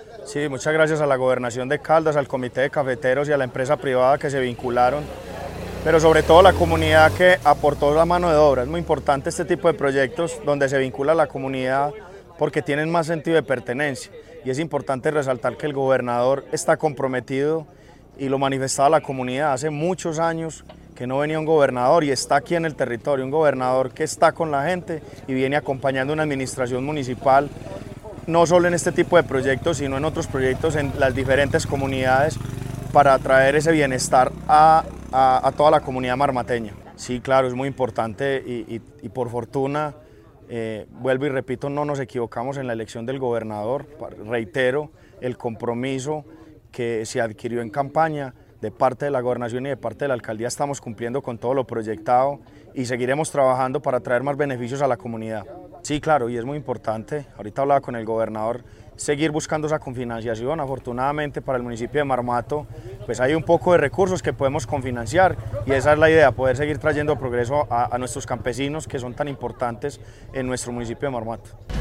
Sí, muchas gracias a la Gobernación de Caldas, al Comité de Cafeteros y a la empresa privada que se vincularon, pero sobre todo la comunidad que aportó la mano de obra. Es muy importante este tipo de proyectos donde se vincula a la comunidad porque tienen más sentido de pertenencia, y es importante resaltar que el gobernador está comprometido y lo manifestaba la comunidad. Hace muchos años que no venía un gobernador y está aquí en el territorio, un gobernador que está con la gente y viene acompañando una administración municipal, no solo en este tipo de proyectos, sino en otros proyectos en las diferentes comunidades para traer ese bienestar a toda la comunidad marmateña. Sí, claro, es muy importante y por fortuna, vuelvo y repito, no nos equivocamos en la elección del gobernador. Reitero el compromiso que se adquirió en campaña de parte de la gobernación y de parte de la alcaldía. Estamos cumpliendo con todo lo proyectado y seguiremos trabajando para traer más beneficios a la comunidad. Sí, claro, y es muy importante, ahorita hablaba con el gobernador, seguir buscando esa confinanciación. Afortunadamente para el municipio de Marmato pues hay un poco de recursos que podemos confinanciar, y esa es la idea, poder seguir trayendo progreso a nuestros campesinos, que son tan importantes en nuestro municipio de Marmato.